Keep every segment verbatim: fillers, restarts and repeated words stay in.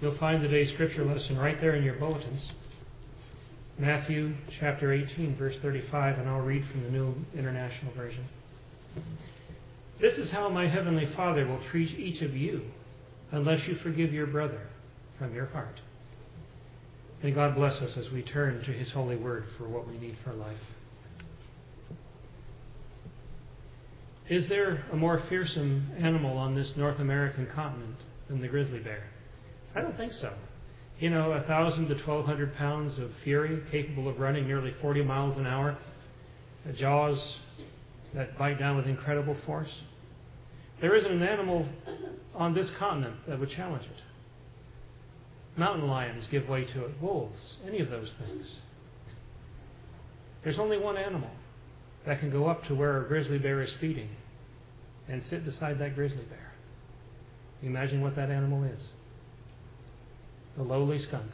You'll find today's scripture lesson right there in your bulletins. Matthew chapter eighteen, verse thirty-five, and I'll read from the New International Version. This is how my heavenly Father will treat each of you unless you forgive your brother from your heart. May God bless us as we turn to His holy word for what we need for life. Is there a more fearsome animal on this North American continent than the grizzly bear? I don't think so. You know, a thousand to twelve hundred pounds of fury, capable of running nearly forty miles an hour, jaws that bite down with incredible force. There isn't an animal on this continent that would challenge it. Mountain lions give way to it, wolves, any of those things. There's only one animal that can go up to where a grizzly bear is feeding and sit beside that grizzly bear. You imagine what that animal is. The lowly skunk.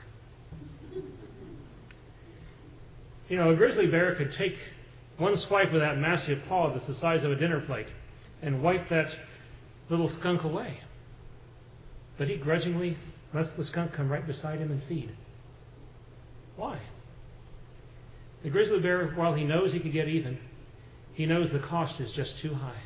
You know, a grizzly bear could take one swipe of that massive paw that's the size of a dinner plate and wipe that little skunk away. But he grudgingly lets the skunk come right beside him and feed. Why? The grizzly bear, while he knows he could get even, he knows the cost is just too high.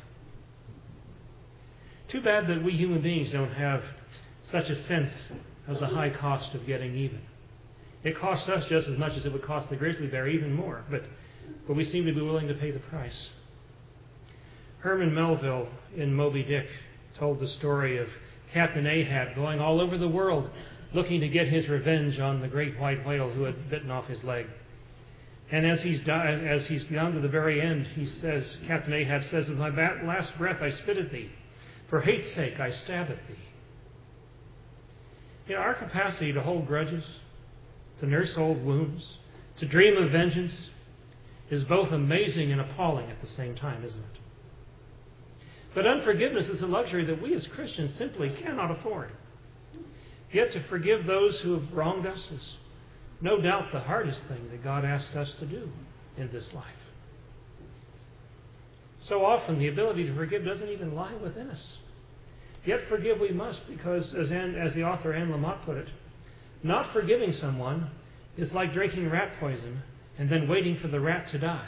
Too bad that we human beings don't have such a sense of the high cost of getting even. It costs us just as much as it would cost the grizzly bear, even more, but, but we seem to be willing to pay the price. Herman Melville in Moby Dick told the story of Captain Ahab going all over the world looking to get his revenge on the great white whale who had bitten off his leg. And as he's, di- as he's down to the very end, he says, Captain Ahab says, with my last breath I spit at thee. For hate's sake I stab at thee. You know, our capacity to hold grudges, to nurse old wounds, to dream of vengeance is both amazing and appalling at the same time, isn't it? But unforgiveness is a luxury that we as Christians simply cannot afford. Yet to forgive those who have wronged us is no doubt the hardest thing that God asked us to do in this life. So often the ability to forgive doesn't even lie within us. Yet forgive we must, because as, Anne, as the author Anne Lamott put it, not forgiving someone is like drinking rat poison and then waiting for the rat to die.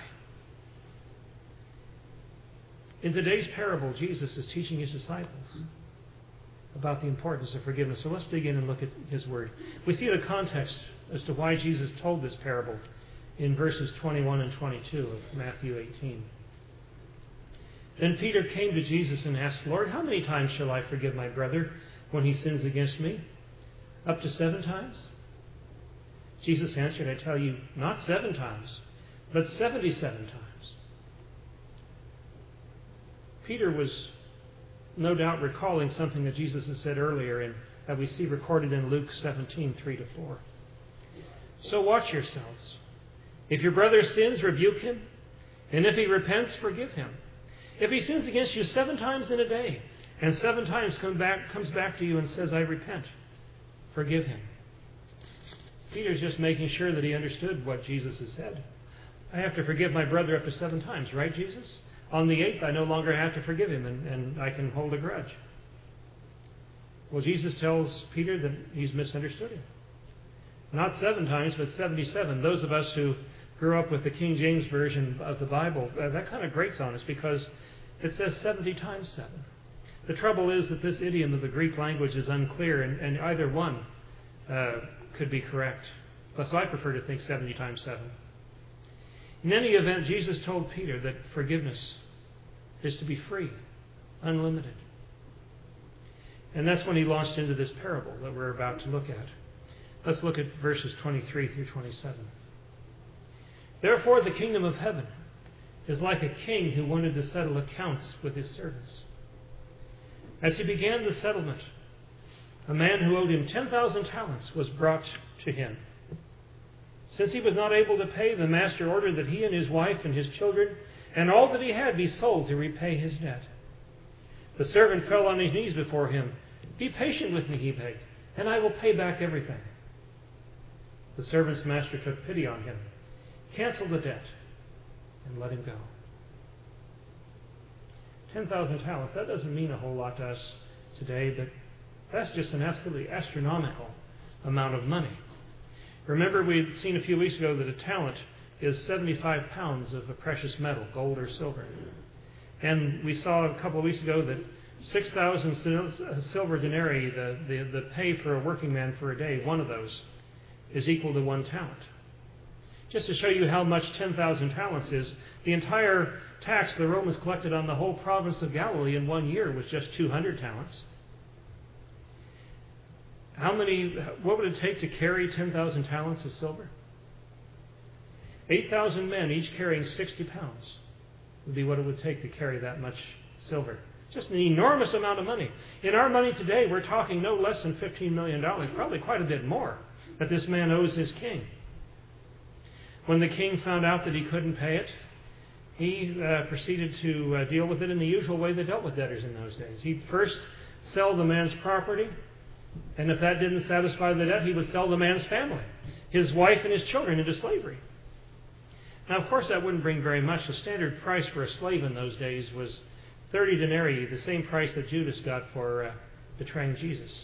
In today's parable, Jesus is teaching His disciples about the importance of forgiveness. So let's dig in and look at His word. We see the context as to why Jesus told this parable in verses twenty-one and twenty-two of Matthew eighteen. Then Peter came to Jesus and asked, Lord, how many times shall I forgive my brother when he sins against me? Up to seven times? Jesus answered, I tell you, not seven times, but seventy-seven times. Peter was no doubt recalling something that Jesus had said earlier and that we see recorded in Luke seventeen, three to four. So watch yourselves. If your brother sins, rebuke him, and if he repents, forgive him. If he sins against you seven times in a day, and seven times come back, comes back to you and says, I repent, forgive him. Peter's just making sure that he understood what Jesus has said. I have to forgive my brother up to seven times, right, Jesus? On the eighth, I no longer have to forgive him, and, and I can hold a grudge. Well, Jesus tells Peter that he's misunderstood him. Not seven times, but seventy-seven. Those of us who grew up with the King James Version of the Bible, uh, that kind of grates on us because it says seventy times seven. The trouble is that this idiom of the Greek language is unclear, and, and either one uh, could be correct. Thus, I prefer to think seventy times seven. In any event, Jesus told Peter that forgiveness is to be free, unlimited. And that's when he launched into this parable that we're about to look at. Let's look at verses twenty-three through twenty-seven. Therefore, the kingdom of heaven is like a king who wanted to settle accounts with his servants. As he began the settlement, a man who owed him ten thousand talents was brought to him. Since he was not able to pay, the master ordered that he and his wife and his children and all that he had be sold to repay his debt. The servant fell on his knees before him. Be patient with me, he begged, and I will pay back everything. The servant's master took pity on him, canceled the debt, and let him go. ten thousand talents, that doesn't mean a whole lot to us today, but that's just an absolutely astronomical amount of money. Remember, we had seen a few weeks ago that a talent is seventy-five pounds of a precious metal, gold or silver. And we saw a couple of weeks ago that six thousand silver denarii, the, the, the pay for a working man for a day, one of those, is equal to one talent. Just to show you how much ten thousand talents is, the entire tax the Romans collected on the whole province of Galilee in one year was just two hundred talents. How many, what would it take to carry ten thousand talents of silver? eight thousand men, each carrying sixty pounds, would be what it would take to carry that much silver. Just an enormous amount of money. In our money today, we're talking no less than fifteen million dollars, probably quite a bit more, that this man owes his king. When the king found out that he couldn't pay it, he uh, proceeded to uh, deal with it in the usual way they dealt with debtors in those days. He'd first sell the man's property, and if that didn't satisfy the debt, he would sell the man's family, his wife and his children, into slavery. Now, of course, that wouldn't bring very much. The standard price for a slave in those days was thirty denarii, the same price that Judas got for uh, betraying Jesus.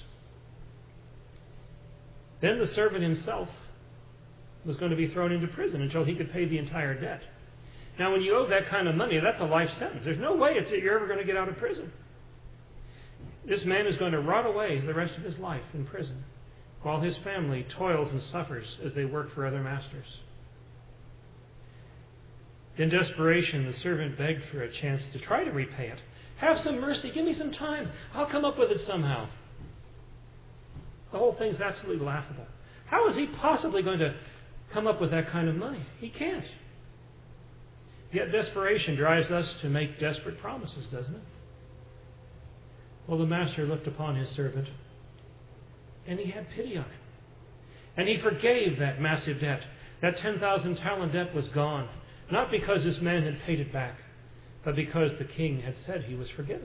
Then the servant himself was going to be thrown into prison until he could pay the entire debt. Now, when you owe that kind of money, that's a life sentence. There's no way it's that you're ever going to get out of prison. This man is going to rot away the rest of his life in prison, while his family toils and suffers as they work for other masters. In desperation, the servant begged for a chance to try to repay it. Have some mercy. Give me some time. I'll come up with it somehow. The whole thing's absolutely laughable. How is he possibly going to come up with that kind of money? He can't. Yet desperation drives us to make desperate promises, doesn't it? Well, the master looked upon his servant, and he had pity on him. And he forgave that massive debt. That ten thousand talent debt was gone. Not because this man had paid it back, but because the king had said he was forgiven.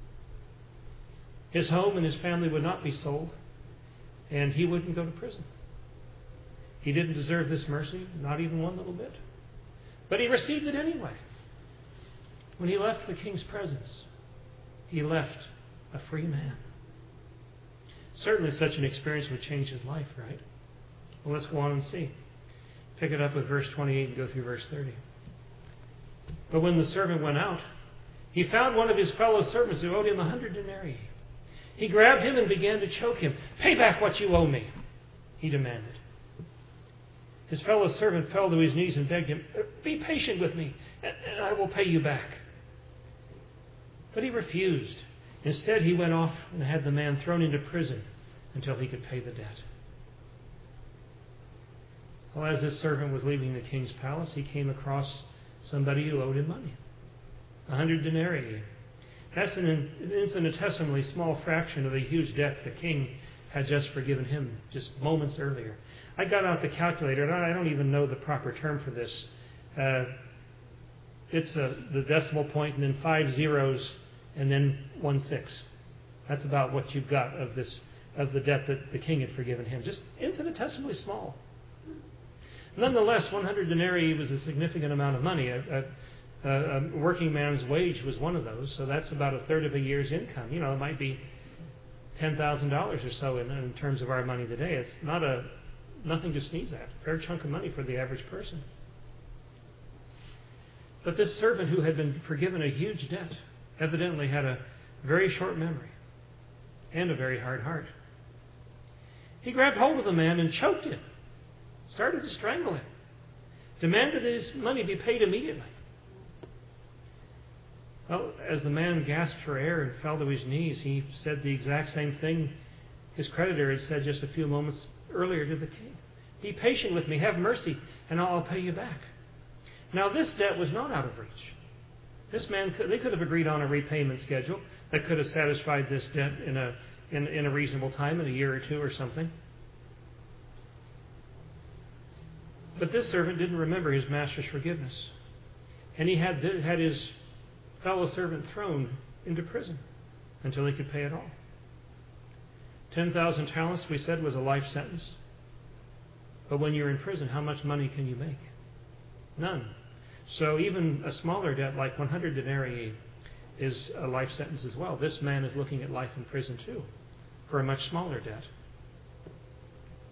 His home and his family would not be sold, and he wouldn't go to prison. He didn't deserve this mercy, not even one little bit. But he received it anyway. When he left the king's presence, he left a free man. Certainly such an experience would change his life, right? Well, let's go on and see. Pick it up with verse twenty-eight and go through verse thirty. But when the servant went out, he found one of his fellow servants who owed him a hundred denarii. He grabbed him and began to choke him. Pay back what you owe me, he demanded. His fellow servant fell to his knees and begged him, be patient with me, and I will pay you back. But he refused. Instead, he went off and had the man thrown into prison until he could pay the debt. Well, as this servant was leaving the king's palace, he came across somebody who owed him money. A hundred denarii. That's an infinitesimally small fraction of the huge debt the king had just forgiven him just moments earlier. I got out the calculator, and I don't even know the proper term for this. Uh, it's a, the decimal point and then five zeros and then one six. That's about what you've got of this of the debt that the king had forgiven him. Just infinitesimally small. Nonetheless, one hundred denarii was a significant amount of money. A, a, a working man's wage was one of those, so that's about a third of a year's income. You know, it might be ten thousand dollars or so in, in terms of our money today. It's not a nothing to sneeze at. A fair chunk of money for the average person. But this servant who had been forgiven a huge debt evidently had a very short memory and a very hard heart. He grabbed hold of the man and choked him, started to strangle him, demanded that his money be paid immediately. Well, as the man gasped for air and fell to his knees, he said the exact same thing his creditor had said just a few moments earlier to the king. Be patient with me, have mercy, and I'll pay you back. Now, this debt was not out of reach. This man, could, they could have agreed on a repayment schedule that could have satisfied this debt in a in, in a reasonable time, in a year or two or something. But this servant didn't remember his master's forgiveness, and he had had his fellow servant thrown into prison until he could pay it all. Ten thousand talents, we said, was a life sentence. But when you're in prison, how much money can you make? None. So even a smaller debt like one hundred denarii is a life sentence as well. This man is looking at life in prison too, for a much smaller debt.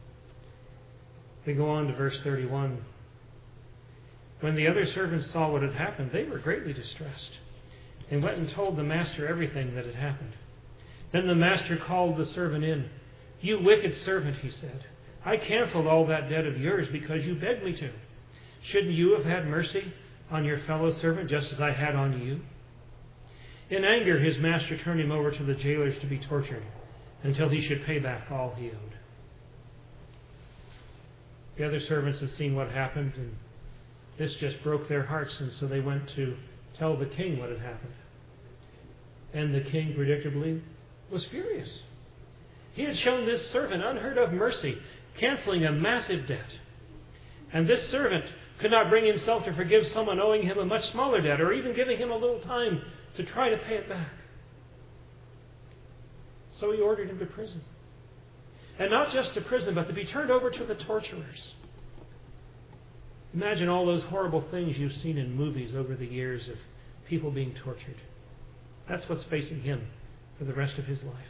We go on to verse thirty-one. When the other servants saw what had happened, they were greatly distressed, and went and told the master everything that had happened. Then the master called the servant in. "You wicked servant," he said, "I canceled all that debt of yours because you begged me to. Shouldn't you have had mercy on your fellow servant just as I had on you?" In anger, his master turned him over to the jailers to be tortured until he should pay back all he owed. The other servants had seen what happened, and this just broke their hearts, and so they went to tell the king what had happened. And the king, predictably, was furious. He had shown this servant unheard of mercy, canceling a massive debt. And this servant could not bring himself to forgive someone owing him a much smaller debt, or even giving him a little time to try to pay it back. So he ordered him to prison. And not just to prison, but to be turned over to the torturers. Imagine all those horrible things you've seen in movies over the years of people being tortured. That's what's facing him for the rest of his life.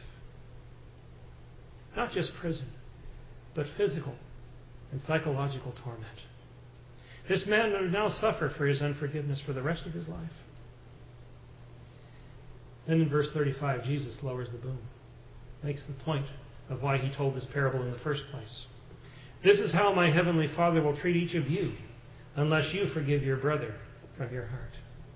Not just prison, but physical and psychological torment. This man will now suffer for his unforgiveness for the rest of his life. Then in verse thirty-five, Jesus lowers the boom. Makes the point of why he told this parable in the first place. "This is how my heavenly Father will treat each of you, unless you forgive your brother from your heart."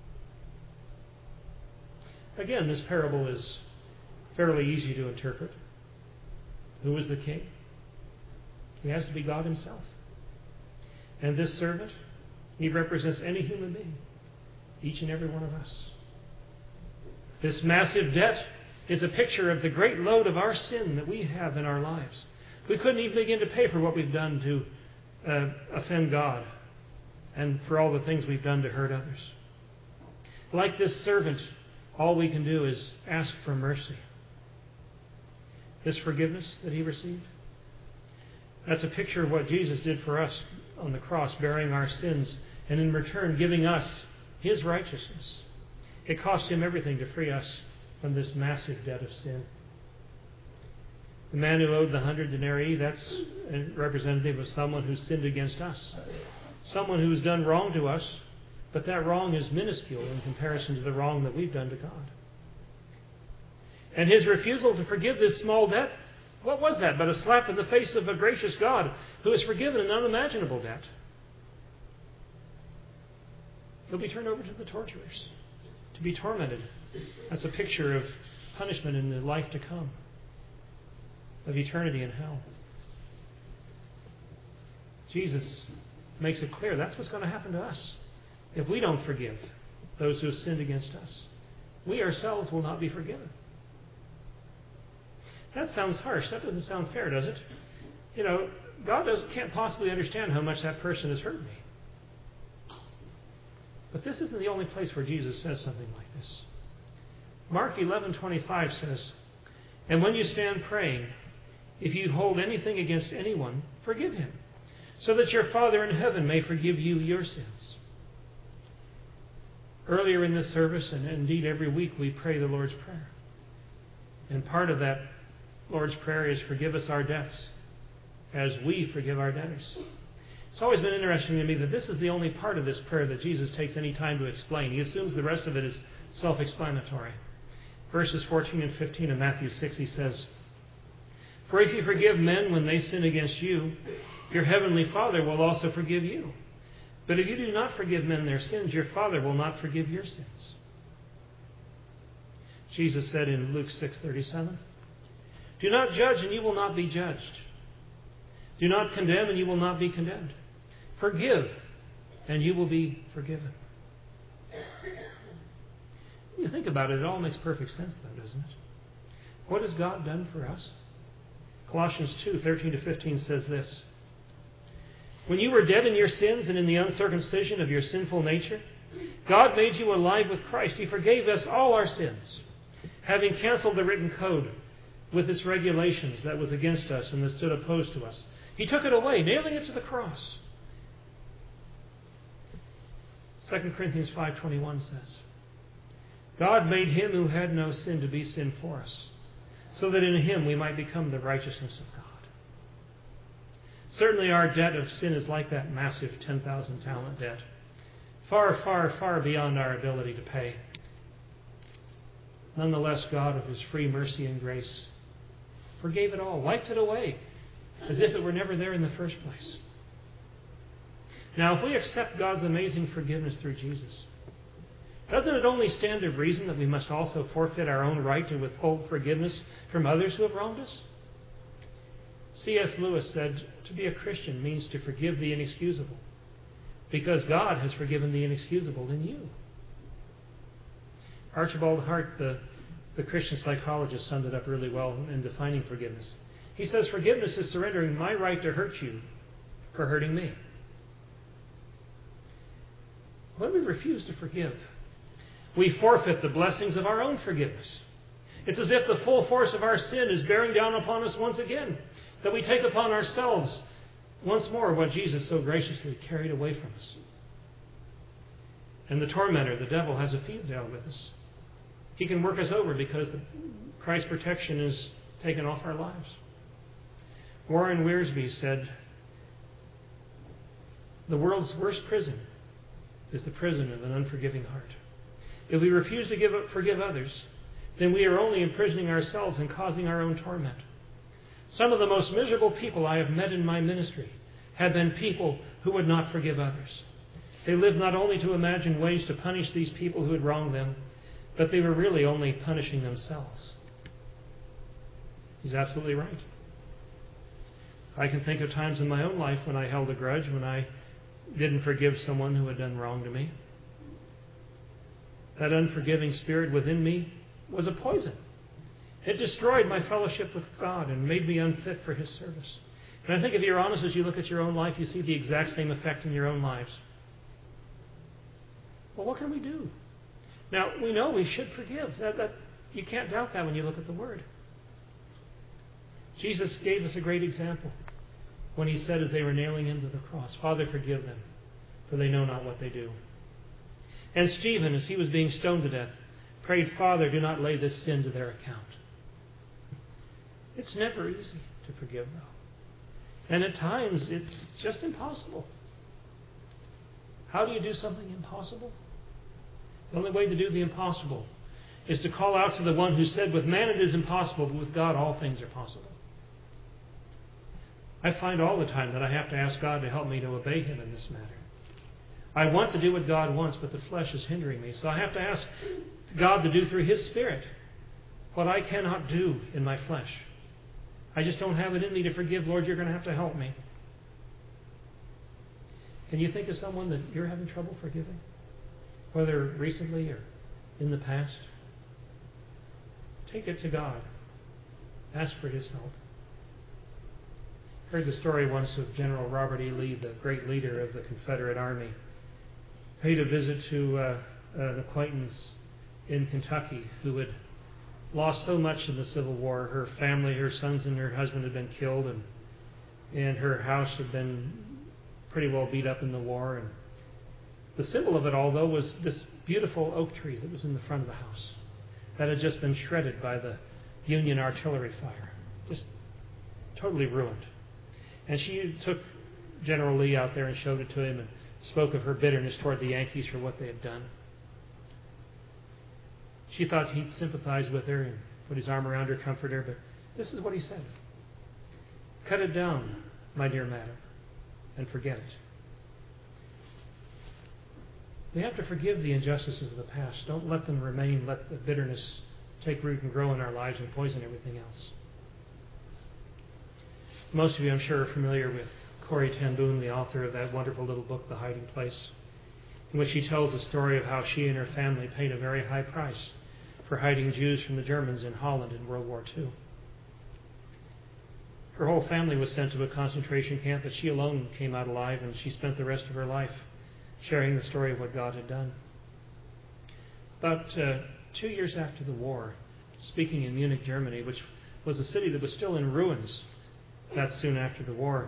Again, this parable is fairly easy to interpret. Who is the king? He has to be God himself. And this servant, he represents any human being, each and every one of us. This massive debt is a picture of the great load of our sin that we have in our lives. We couldn't even begin to pay for what we've done to uh, offend God and for all the things we've done to hurt others. Like this servant, all we can do is ask for mercy. This forgiveness that he received, that's a picture of what Jesus did for us on the cross, bearing our sins and in return giving us his righteousness. It cost him everything to free us from this massive debt of sin. The man who owed the hundred denarii, that's a representative of someone who sinned against us. Someone who's done wrong to us, but that wrong is minuscule in comparison to the wrong that we've done to God. And his refusal to forgive this small debt, what was that but a slap in the face of a gracious God who has forgiven an unimaginable debt? He'll be turned over to the torturers to be tormented. That's a picture of punishment in the life to come, of eternity in hell. Jesus makes it clear that's what's going to happen to us if we don't forgive those who have sinned against us. We ourselves will not be forgiven. That sounds harsh. That doesn't sound fair, does it? You know, God doesn't, can't possibly understand how much that person has hurt me. But this isn't the only place where Jesus says something like this. Mark eleven twenty-five says, "And when you stand praying, if you hold anything against anyone, forgive him, so that your Father in heaven may forgive you your sins." Earlier in this service, and indeed every week, we pray the Lord's Prayer. And part of that Lord's Prayer is, "Forgive us our debts, as we forgive our debtors." It's always been interesting to me that this is the only part of this prayer that Jesus takes any time to explain. He assumes the rest of it is self-explanatory. Verses fourteen and fifteen of Matthew six, he says, "For if you forgive men when they sin against you, your heavenly Father will also forgive you. But if you do not forgive men their sins, your Father will not forgive your sins." Jesus said in Luke six thirty-seven, "Do not judge, and you will not be judged. Do not condemn, and you will not be condemned. Forgive, and you will be forgiven." When you think about it, it all makes perfect sense, though, doesn't it? What has God done for us? Colossians two thirteen to fifteen says this, "When you were dead in your sins and in the uncircumcision of your sinful nature, God made you alive with Christ. He forgave us all our sins, having canceled the written code with its regulations that was against us and that stood opposed to us. He took it away, nailing it to the cross." Second Corinthians five twenty-one says, "God made him who had no sin to be sin for us, so that in him we might become the righteousness of God." Certainly our debt of sin is like that massive ten thousand talent debt. Far, far, far beyond our ability to pay. Nonetheless, God, of His free mercy and grace, forgave it all, wiped it away, as if it were never there in the first place. Now, if we accept God's amazing forgiveness through Jesus, doesn't it only stand to reason that we must also forfeit our own right to withhold forgiveness from others who have wronged us? C S Lewis said, to be a Christian means to forgive the inexcusable, because God has forgiven the inexcusable in you. Archibald Hart, the, the Christian psychologist, summed it up really well in defining forgiveness. He says, forgiveness is surrendering my right to hurt you for hurting me. When we refuse to forgive, we forfeit the blessings of our own forgiveness. It's as if the full force of our sin is bearing down upon us once again, that we take upon ourselves once more what Jesus so graciously carried away from us. And the tormentor, the devil, has a field day with us. He can work us over because the, Christ's protection is taken off our lives. Warren Wiersbe said, the world's worst prison is the prison of an unforgiving heart. If we refuse to give up, forgive others, then we are only imprisoning ourselves and causing our own torment. Some of the most miserable people I have met in my ministry have been people who would not forgive others. They lived not only to imagine ways to punish these people who had wronged them, but they were really only punishing themselves. He's absolutely right. I can think of times in my own life when I held a grudge, when I didn't forgive someone who had done wrong to me. That unforgiving spirit within me was a poison. It destroyed my fellowship with God and made me unfit for His service. And I think if you're honest, as you look at your own life, you see the exact same effect in your own lives. Well, what can we do? Now, we know we should forgive. That, that, you can't doubt that when you look at the Word. Jesus gave us a great example when He said as they were nailing Him to the cross, Father, forgive them, for they know not what they do. And Stephen, as he was being stoned to death, prayed, Father, do not lay this sin to their account. It's never easy to forgive, though. And at times, it's just impossible. How do you do something impossible? The only way to do the impossible is to call out to the one who said, with man it is impossible, but with God all things are possible. I find all the time that I have to ask God to help me to obey Him in this matter. I want to do what God wants, but the flesh is hindering me. So I have to ask God to do through His Spirit what I cannot do in my flesh. I just don't have it in me to forgive. Lord, you're going to have to help me. Can you think of someone that you're having trouble forgiving? Whether recently or in the past? Take it to God. Ask for His help. I heard the story once of General Robert E. Lee, the great leader of the Confederate Army. Paid a visit to uh, an acquaintance in Kentucky who had lost so much in the Civil War. Her family, her sons and her husband had been killed, and and her house had been pretty well beat up in the war. And the symbol of it all, though, was this beautiful oak tree that was in the front of the house that had just been shredded by the Union artillery fire. Just totally ruined. And she took General Lee out there and showed it to him and spoke of her bitterness toward the Yankees for what they had done. She thought he'd sympathize with her and put his arm around her, comfort her, but this is what he said. Cut it down, my dear madam, and forget it. We have to forgive the injustices of the past. Don't let them remain. Let the bitterness take root and grow in our lives and poison everything else. Most of you, I'm sure, are familiar with Corrie ten Boom, the author of that wonderful little book, The Hiding Place, in which she tells the story of how she and her family paid a very high price for hiding Jews from the Germans in Holland in World War Two. Her whole family was sent to a concentration camp, but she alone came out alive, and she spent the rest of her life sharing the story of what God had done. About uh, two years after the war, speaking in Munich, Germany, which was a city that was still in ruins that soon after the war,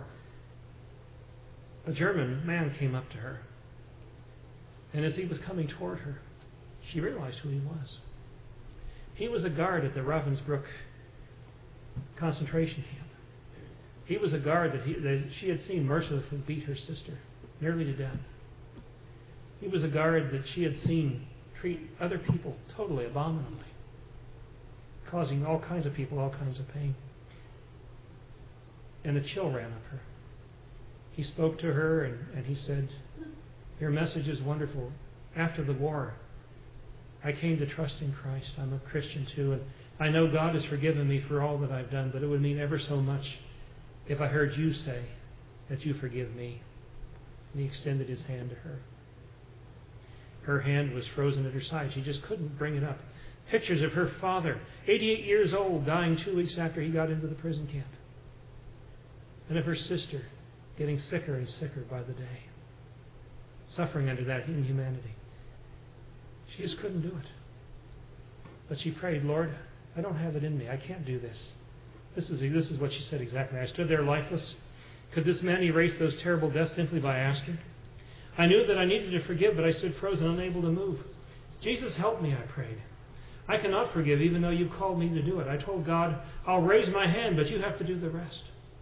a German man came up to her. And as he was coming toward her, she realized who he was. He was a guard at the Ravensbrück concentration camp He was a guard that, he, that she had seen mercilessly beat her sister nearly to death. He was a guard that she had seen treat other people totally abominably, causing all kinds of people all kinds of pain. And a chill ran up her. He spoke to her and, and he said, "Your message is wonderful. After the war, I came to trust in Christ. I'm a Christian too, and I know God has forgiven me for all that I've done, but it would mean ever so much if I heard you say that you forgive me." And he extended his hand to her. Her hand was frozen at her side. She just couldn't bring it up. Pictures of her father, eighty-eight years old, dying two weeks after he got into the prison camp. And of her sister getting sicker and sicker by the day, suffering under that inhumanity. She just couldn't do it. But she prayed, "Lord, I don't have it in me. I can't do this." This is, this is what she said exactly. "I stood there lifeless. Could this man erase those terrible deaths simply by asking? I knew that I needed to forgive, but I stood frozen, unable to move. Jesus, help me," I prayed. "I cannot forgive even though you called me to do it. I told God, I'll raise my hand, but you have to do the rest."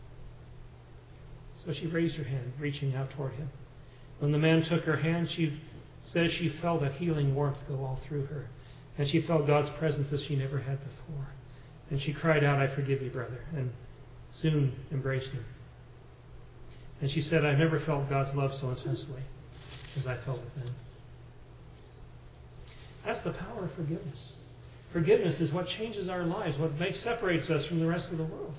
So she raised her hand, reaching out toward him. When the man took her hand, she says she felt a healing warmth go all through her. And she felt God's presence as she never had before. And she cried out, "I forgive you, brother," and soon embraced him. And she said, "I've never felt God's love so intensely as I felt it then." That's the power of forgiveness. Forgiveness is what changes our lives, what makes separates us from the rest of the world.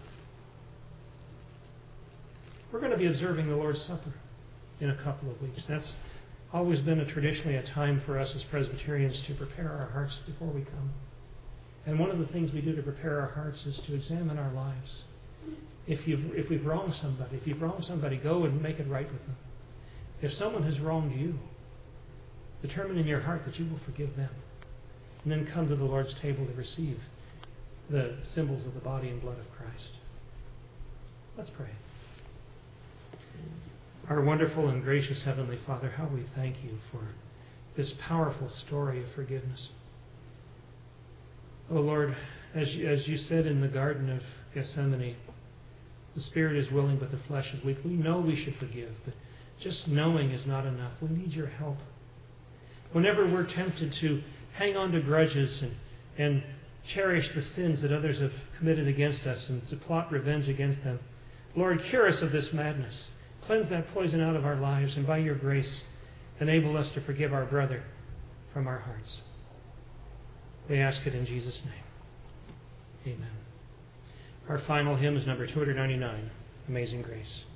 We're going to be observing the Lord's Supper in a couple of weeks. That's always been a, traditionally a time for us as Presbyterians to prepare our hearts before we come. And one of the things we do to prepare our hearts is to examine our lives. If you've if we've wronged somebody, if you've wronged somebody, go and make it right with them. If someone has wronged you, determine in your heart that you will forgive them. And then come to the Lord's table to receive the symbols of the body and blood of Christ. Let's pray. Our wonderful and gracious Heavenly Father, how we thank you for this powerful story of forgiveness. Oh Lord, as you, as you said in the Garden of Gethsemane, the spirit is willing, but the flesh is weak. We know we should forgive, but just knowing is not enough. We need your help. Whenever we're tempted to hang on to grudges and, and cherish the sins that others have committed against us and to plot revenge against them, Lord, cure us of this madness. Cleanse that poison out of our lives, and by your grace, enable us to forgive our brother from our hearts. We ask it in Jesus' name. Amen. Our final hymn is number two ninety-nine, Amazing Grace.